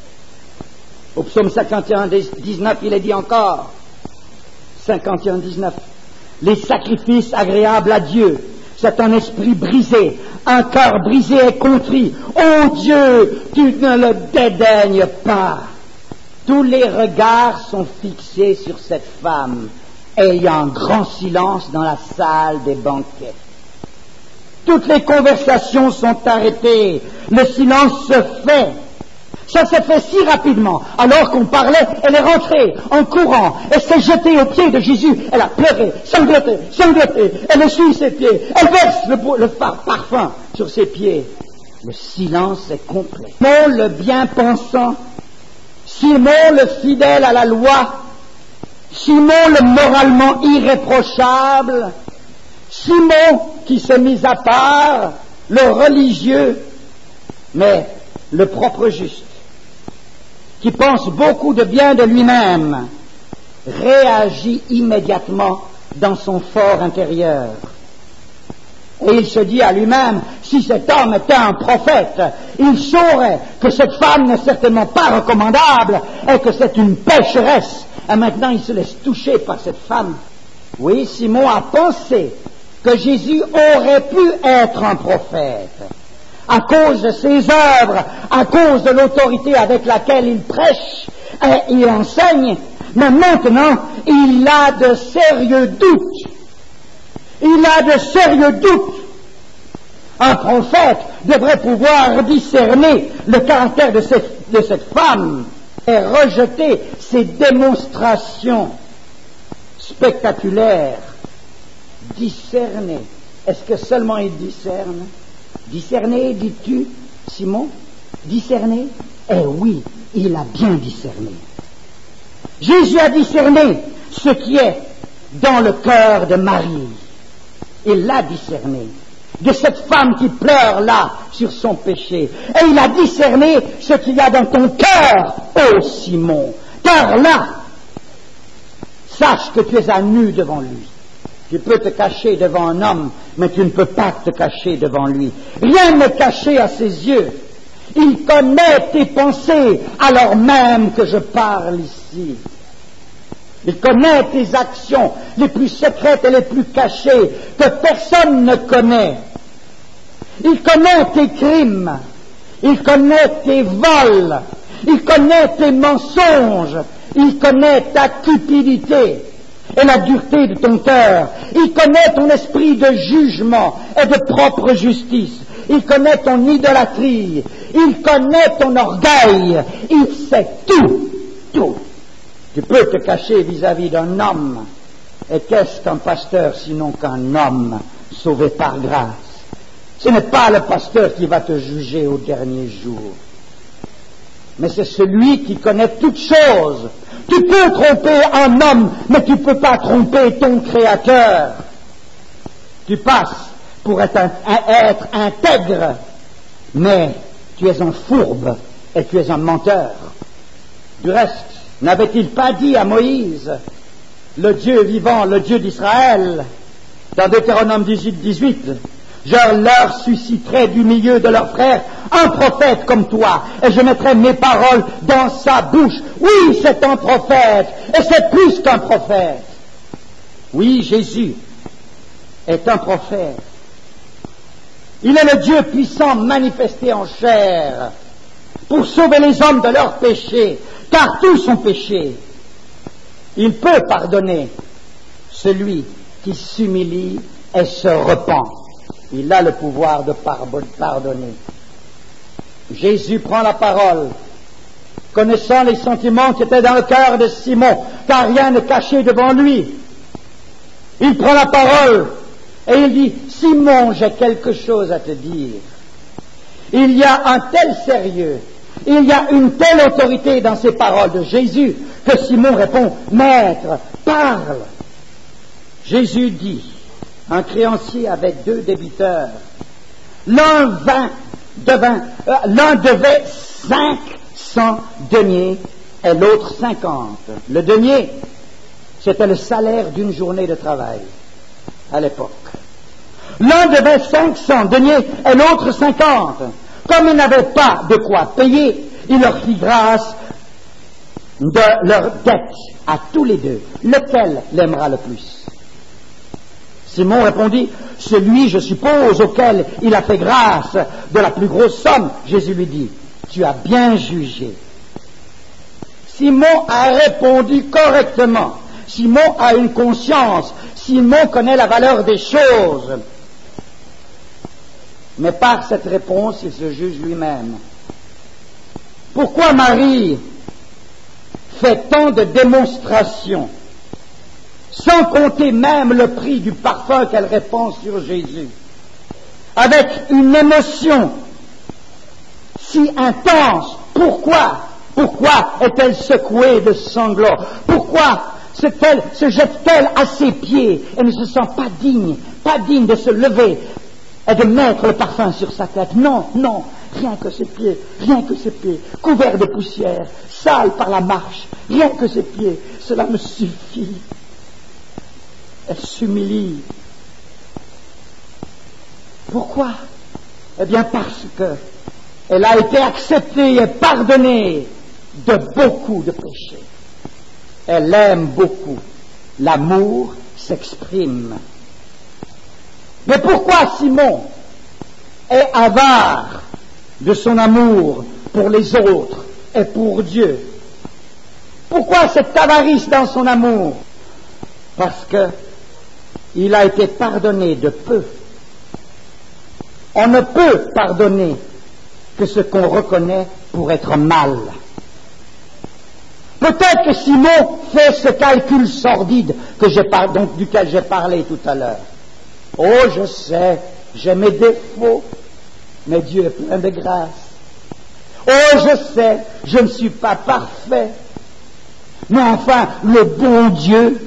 Au psaume cinquante et un, dix-neuf, il est dit encore, cinquante et un, dix-neuf, les sacrifices agréables à Dieu, c'est un esprit brisé, un cœur brisé et contrit. Ô Dieu, tu ne le dédaignes pas. Tous les regards sont fixés sur cette femme, et il y a un grand silence dans la salle des banquets. Toutes les conversations sont arrêtées, le silence se fait. Ça s'est fait si rapidement. Alors qu'on parlait, elle est rentrée en courant. Elle s'est jetée aux pieds de Jésus. Elle a pleuré, sangloté, sangloté. Elle essuie ses pieds. Elle verse le, le parfum sur ses pieds. Le silence est complet. Simon le bien-pensant, Simon le fidèle à la loi, Simon le moralement irréprochable, Simon qui s'est mis à part, le religieux, mais le propre juste, qui pense beaucoup de bien de lui-même, réagit immédiatement dans son fort intérieur. Et il se dit à lui-même, si cet homme était un prophète, il saurait que cette femme n'est certainement pas recommandable et que c'est une pécheresse. Et maintenant il se laisse toucher par cette femme. Oui, Simon a pensé que Jésus aurait pu être un prophète. À cause de ses œuvres, à cause de l'autorité avec laquelle il prêche et il enseigne, mais maintenant, il a de sérieux doutes. Il a de sérieux doutes. Un prophète devrait pouvoir discerner le caractère de cette, de cette femme et rejeter ses démonstrations spectaculaires. Discerner. Est-ce que seulement il discerne? Discerner, dis-tu, Simon? Discerner? Eh oui, il a bien discerné. Jésus a discerné ce qui est dans le cœur de Marie. Il l'a discerné. De cette femme qui pleure là sur son péché. Et il a discerné ce qu'il y a dans ton cœur, ô Simon. Car là, sache que tu es à nu devant lui. Tu peux te cacher devant un homme, mais tu ne peux pas te cacher devant lui. Rien n'est caché à ses yeux. Il connaît tes pensées alors même que je parle ici. Il connaît tes actions les plus secrètes et les plus cachées que personne ne connaît. Il connaît tes crimes. Il connaît tes vols. Il connaît tes mensonges. Il connaît ta cupidité et la dureté de ton cœur. Il connaît ton esprit de jugement et de propre justice. Il connaît ton idolâtrie. Il connaît ton orgueil. Il sait tout, tout. Tu peux te cacher vis-à-vis d'un homme. Et qu'est-ce qu'un pasteur sinon qu'un homme sauvé par grâce? Ce n'est pas le pasteur qui va te juger au dernier jour. Mais c'est celui qui connaît toutes choses. Tu peux tromper un homme, mais tu ne peux pas tromper ton Créateur. Tu passes pour être, un, être intègre, mais tu es un fourbe et tu es un menteur. Du reste, n'avait-il pas dit à Moïse, le Dieu vivant, le Dieu d'Israël, dans Deutéronome dix-huit, dix-huit, je leur susciterai du milieu de leurs frères un prophète comme toi, et je mettrai mes paroles dans sa bouche. Oui, c'est un prophète, et c'est plus qu'un prophète. Oui, Jésus est un prophète. Il est le Dieu puissant manifesté en chair pour sauver les hommes de leurs péchés, car tous ont péché. Il peut pardonner celui qui s'humilie et se repent. Il a le pouvoir de pardonner. Jésus prend la parole, connaissant les sentiments qui étaient dans le cœur de Simon, car rien n'est caché devant lui. Il prend la parole et il dit, Simon, j'ai quelque chose à te dire. Il y a un tel sérieux, il y a une telle autorité dans ces paroles de Jésus que Simon répond, Maître, parle. Jésus dit, un créancier avec deux débiteurs, l'un vint, devint, euh, l'un devait cinq cents deniers et l'autre cinquante. Le denier, c'était le salaire d'une journée de travail à l'époque. L'un devait cinq cents deniers et l'autre cinquante. Comme ils n'avaient pas de quoi payer, il leur fit grâce de leur dette à tous les deux. Lequel l'aimera le plus? Simon répondit, celui, je suppose, auquel il a fait grâce de la plus grosse somme. Jésus lui dit, tu as bien jugé. Simon a répondu correctement. Simon a une conscience. Simon connaît la valeur des choses. Mais par cette réponse, il se juge lui-même. Pourquoi Marie fait tant de démonstrations, sans compter même le prix du parfum qu'elle répand sur Jésus, avec une émotion si intense? Pourquoi Pourquoi est-elle secouée de sanglots? Pourquoi se-t-elle, se jette-t-elle à ses pieds et ne se sent pas digne, pas digne de se lever et de mettre le parfum sur sa tête? Non, non, rien que ses pieds, rien que ses pieds, couverts de poussière, sales par la marche, rien que ses pieds, cela me suffit. Elle s'humilie. Pourquoi? Eh bien parce que elle a été acceptée et pardonnée de beaucoup de péchés. Elle aime beaucoup. L'amour s'exprime. Mais pourquoi Simon est avare de son amour pour les autres et pour Dieu? Pourquoi cette avarice dans son amour? Parce que il a été pardonné de peu. On ne peut pardonner que ce qu'on reconnaît pour être mal. Peut-être que Simon fait ce calcul sordide que j'ai par... donc, duquel j'ai parlé tout à l'heure. Oh, je sais, j'ai mes défauts, mais Dieu est plein de grâce. Oh, je sais, je ne suis pas parfait, mais enfin, le bon Dieu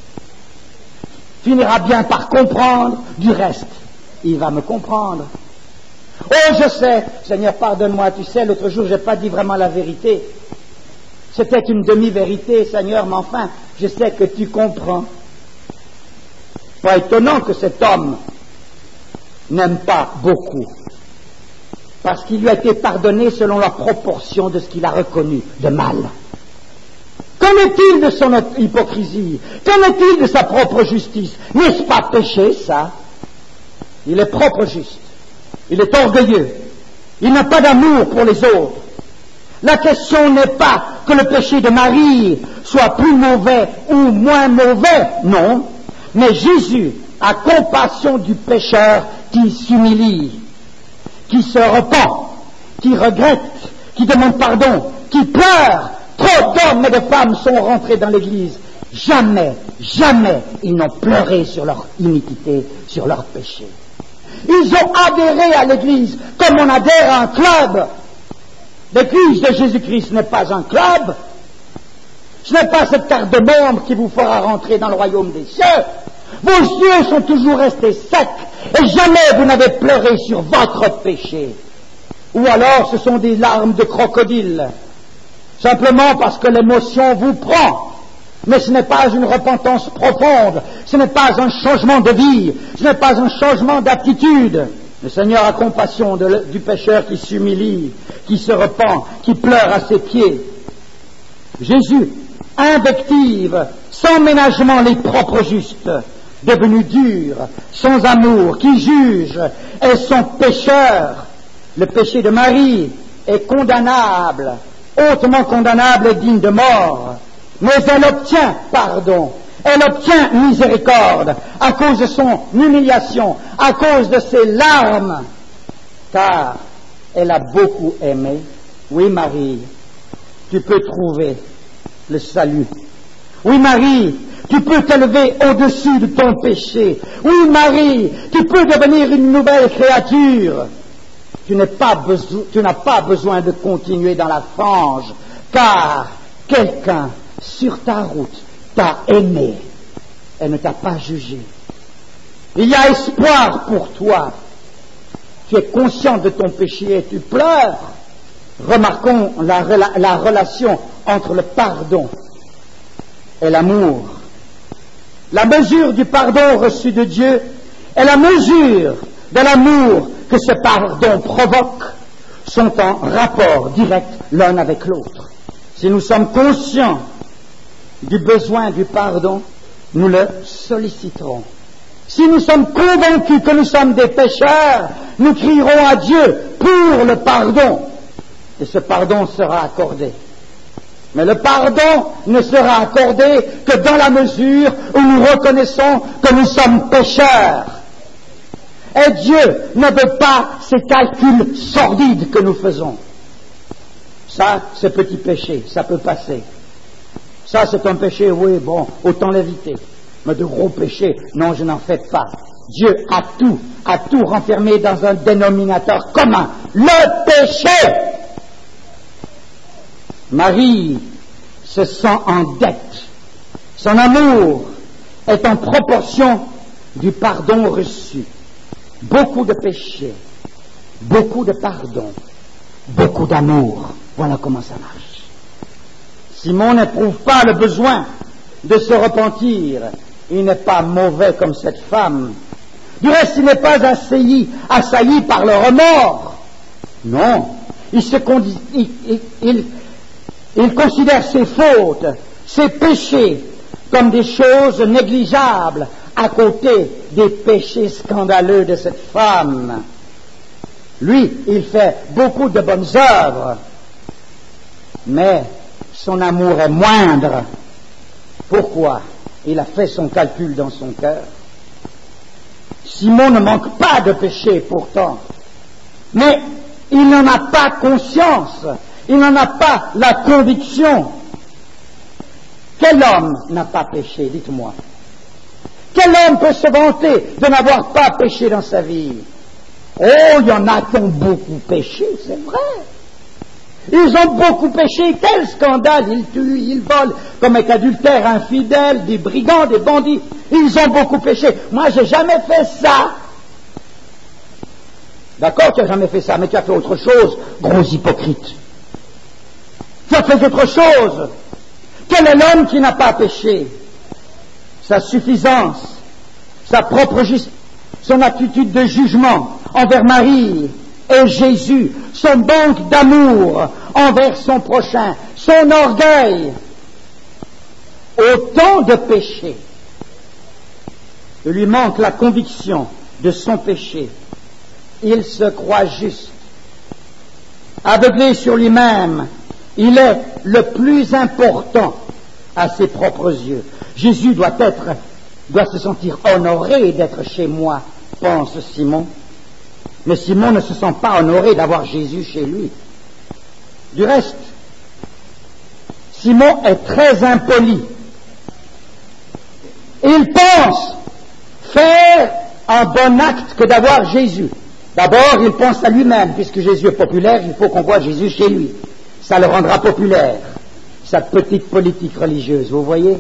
finira bien par comprendre. Du reste, il va me comprendre. Oh, je sais, Seigneur, pardonne-moi, tu sais, l'autre jour, je n'ai pas dit vraiment la vérité. C'était une demi-vérité, Seigneur, mais enfin, je sais que tu comprends. Pas étonnant que cet homme n'aime pas beaucoup, parce qu'il lui a été pardonné selon la proportion de ce qu'il a reconnu de mal. Qu'en est-il de son hypocrisie? Qu'en est-il de sa propre justice? N'est-ce pas péché, ça? Il est propre juste. Il est orgueilleux. Il n'a pas d'amour pour les autres. La question n'est pas que le péché de Marie soit plus mauvais ou moins mauvais, non. Mais Jésus a compassion du pécheur qui s'humilie, qui se repent, qui regrette, qui demande pardon, qui pleure. Trop d'hommes et de femmes sont rentrés dans l'Église. Jamais, jamais ils n'ont pleuré sur leur iniquité, sur leur péché. Ils ont adhéré à l'Église comme on adhère à un club. L'Église de Jésus-Christ n'est pas un club. Ce n'est pas cette carte de membre qui vous fera rentrer dans le royaume des cieux. Vos yeux sont toujours restés secs et jamais vous n'avez pleuré sur votre péché. Ou alors ce sont des larmes de crocodile. Simplement parce que l'émotion vous prend. Mais ce n'est pas une repentance profonde, ce n'est pas un changement de vie, ce n'est pas un changement d'attitude. Le Seigneur a compassion de, du pécheur qui s'humilie, qui se repent, qui pleure à ses pieds. Jésus invective sans ménagement les propres justes, devenus durs, sans amour, qui jugent et sont pécheurs. Le péché de Marie est condamnable, hautement condamnable et digne de mort, mais elle obtient pardon, elle obtient miséricorde à cause de son humiliation, à cause de ses larmes, car elle a beaucoup aimé. Oui, Marie, tu peux trouver le salut. Oui, Marie, tu peux t'élever au-dessus de ton péché. Oui, Marie, tu peux devenir une nouvelle créature. Tu n'as pas besoin, tu n'as pas besoin de continuer dans la fange, car quelqu'un sur ta route t'a aimé et ne t'a pas jugé. Il y a espoir pour toi. Tu es conscient de ton péché et tu pleures. Remarquons la, la, la relation entre le pardon et l'amour. La mesure du pardon reçu de Dieu et la mesure de l'amour que ce pardon provoque sont en rapport direct l'un avec l'autre. Si nous sommes conscients du besoin du pardon, nous le solliciterons. Si nous sommes convaincus que nous sommes des pécheurs, nous crierons à Dieu pour le pardon, et ce pardon sera accordé. Mais le pardon ne sera accordé que dans la mesure où nous reconnaissons que nous sommes pécheurs. Et Dieu ne veut pas ces calculs sordides que nous faisons. Ça, c'est petit péché, ça peut passer. Ça, c'est un péché, oui, bon, autant l'éviter. Mais de gros péchés, non, je n'en fais pas. Dieu a tout, a tout renfermé dans un dénominateur commun, le péché. Marie se sent en dette. Son amour est en proportion du pardon reçu. Beaucoup de péchés, beaucoup de pardon, beaucoup d'amour. Voilà comment ça marche. Simon n'éprouve pas le besoin de se repentir. Il n'est pas mauvais comme cette femme. Du reste, il n'est pas assailli, assailli par le remords. Non, il, se condi- il, il, il, il considère ses fautes, ses péchés comme des choses négligeables à côté des péchés scandaleux de cette femme. Lui, il fait beaucoup de bonnes œuvres, mais son amour est moindre. Pourquoi? Il a fait son calcul dans son cœur. Simon ne manque pas de péché pourtant, mais il n'en a pas conscience, il n'en a pas la conviction. Quel homme n'a pas péché, dites-moi? Quel homme peut se vanter de n'avoir pas péché dans sa vie? Oh, il y en a qui ont beaucoup péché, c'est vrai. Ils ont beaucoup péché, quel scandale, ils tuent, ils volent, commettent adultère, infidèles, des brigands, des bandits. Ils ont beaucoup péché. Moi, j'ai jamais fait ça. D'accord, tu n'as jamais fait ça, mais tu as fait autre chose, gros hypocrite. Tu as fait autre chose. Quel est l'homme qui n'a pas péché? Sa suffisance, sa propre justice, son attitude de jugement envers Marie et Jésus, son manque d'amour envers son prochain, son orgueil, autant de péchés. Il lui manque la conviction de son péché. Il se croit juste. Aveuglé sur lui-même, il est le plus important à ses propres yeux. Jésus doit être, doit se sentir honoré d'être chez moi, pense Simon. Mais Simon ne se sent pas honoré d'avoir Jésus chez lui. Du reste, Simon est très impoli. Il pense faire un bon acte que d'avoir Jésus. D'abord, il pense à lui-même, puisque Jésus est populaire, il faut qu'on voit Jésus chez lui. Ça le rendra populaire, sa petite politique religieuse, vous voyez?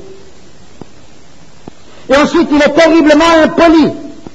Et ensuite, il est terriblement impoli.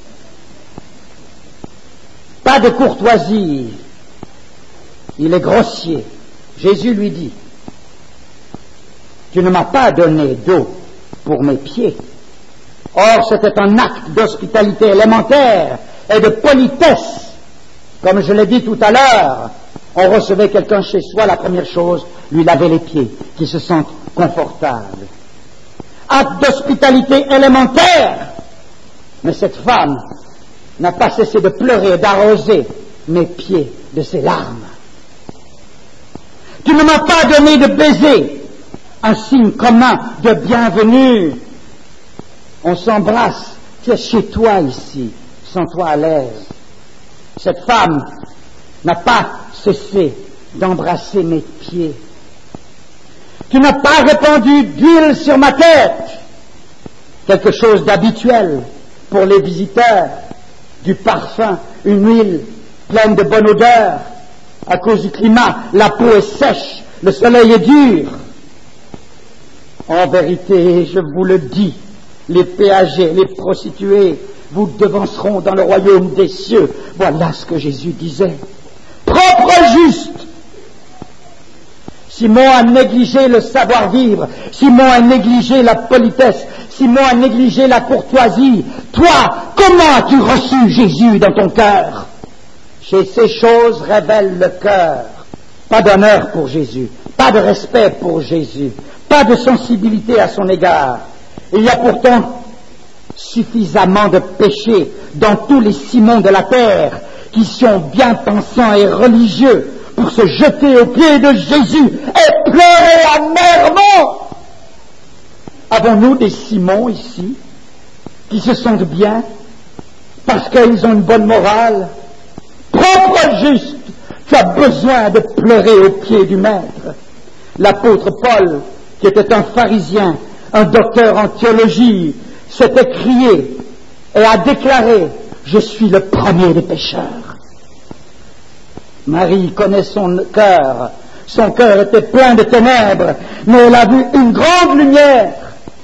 Pas de courtoisie. Il est grossier. Jésus lui dit, tu ne m'as pas donné d'eau pour mes pieds. Or, c'était un acte d'hospitalité élémentaire et de politesse. Comme je l'ai dit tout à l'heure, on recevait quelqu'un chez soi, la première chose, lui laver les pieds, qu'il se sente confortable. acte d'hospitalité élémentaire. Mais cette femme n'a pas cessé de pleurer, d'arroser mes pieds de ses larmes. Tu ne m'as pas donné de baiser, un signe commun de bienvenue. On s'embrasse, tu es chez toi ici, sens-toi à l'aise. Cette femme n'a pas cessé d'embrasser mes pieds. Tu n'as pas répandu d'huile sur ma tête, quelque chose d'habituel pour les visiteurs, du parfum, une huile pleine de bonne odeur. À cause du climat, la peau est sèche, le soleil est dur. En vérité, je vous le dis, les péagers, les prostituées vous devanceront dans le royaume des cieux. Voilà ce que Jésus disait. Propre juste. Simon a négligé le savoir-vivre, Simon a négligé la politesse, Simon a négligé la courtoisie. Toi, comment as-tu reçu Jésus dans ton cœur? Chez ces choses révèlent le cœur. Pas d'honneur pour Jésus, pas de respect pour Jésus, pas de sensibilité à son égard. Il y a pourtant suffisamment de péchés dans tous les Simons de la terre qui sont bien pensants et religieux pour se jeter aux pieds de Jésus et pleurer amèrement. Avons-nous des Simons ici qui se sentent bien parce qu'ils ont une bonne morale? Propre juste, tu as besoin de pleurer aux pieds du Maître. L'apôtre Paul, qui était un pharisien, un docteur en théologie, s'est écrié et a déclaré « Je suis le premier des pécheurs ». Marie connaît son cœur. Son cœur était plein de ténèbres, mais elle a vu une grande lumière.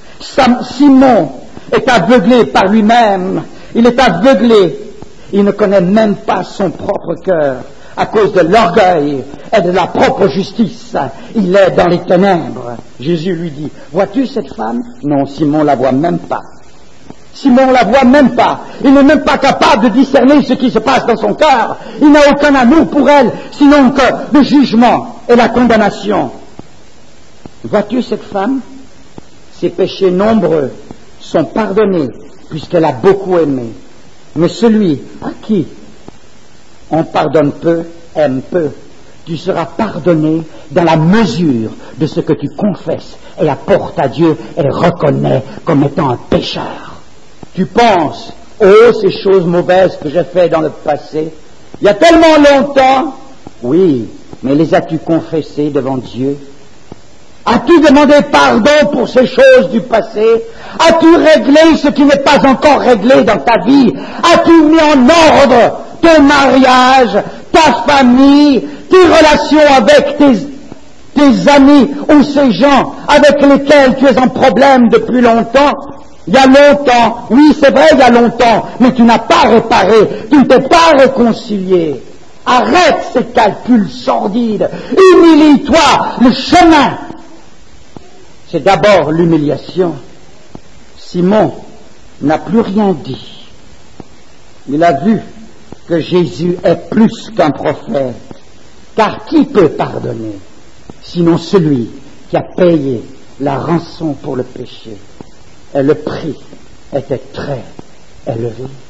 Simon est aveuglé par lui-même. Il est aveuglé. Il ne connaît même pas son propre cœur. À cause de l'orgueil et de la propre justice, il est dans les ténèbres. Jésus lui dit, vois-tu cette femme? Non, Simon la voit même pas. Simon la voit même pas. Il n'est même pas capable de discerner ce qui se passe dans son cœur. Il n'a aucun amour pour elle, sinon que le jugement et la condamnation. Vois-tu cette femme? Ses péchés nombreux sont pardonnés, puisqu'elle a beaucoup aimé. Mais celui à qui on pardonne peu, aime peu. Tu seras pardonné dans la mesure de ce que tu confesses et apportes à Dieu et reconnais comme étant un pécheur. Tu penses, oh, ces choses mauvaises que j'ai faites dans le passé, il y a tellement longtemps. Oui, mais les as-tu confessées devant Dieu? As-tu demandé pardon pour ces choses du passé? As-tu réglé ce qui n'est pas encore réglé dans ta vie? As-tu mis en ordre ton mariage, ta famille, tes relations avec tes, tes amis ou ces gens avec lesquels tu es en problème depuis longtemps? Il y a longtemps, oui c'est vrai il y a longtemps, mais tu n'as pas réparé, tu ne t'es pas réconcilié. Arrête ces calculs sordides, humilie-toi, le chemin. C'est d'abord l'humiliation. Simon n'a plus rien dit. Il a vu que Jésus est plus qu'un prophète. Car qui peut pardonner, sinon celui qui a payé la rançon pour le péché? Et le prix était très élevé.